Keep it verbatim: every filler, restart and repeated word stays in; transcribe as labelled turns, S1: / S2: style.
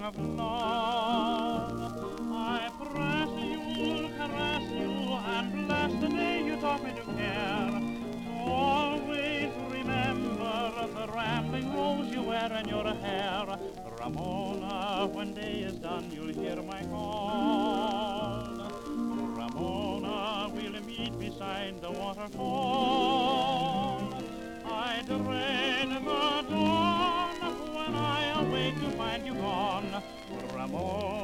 S1: of love. I press you, caress you, and bless the day you taught me to care. To always remember the rambling rose you wear in your hair. Ramona, when day is done, you'll hear my call. Ramona, we'll meet beside the waterfall. I dread the dawn when I awake to find you gone. Ramona.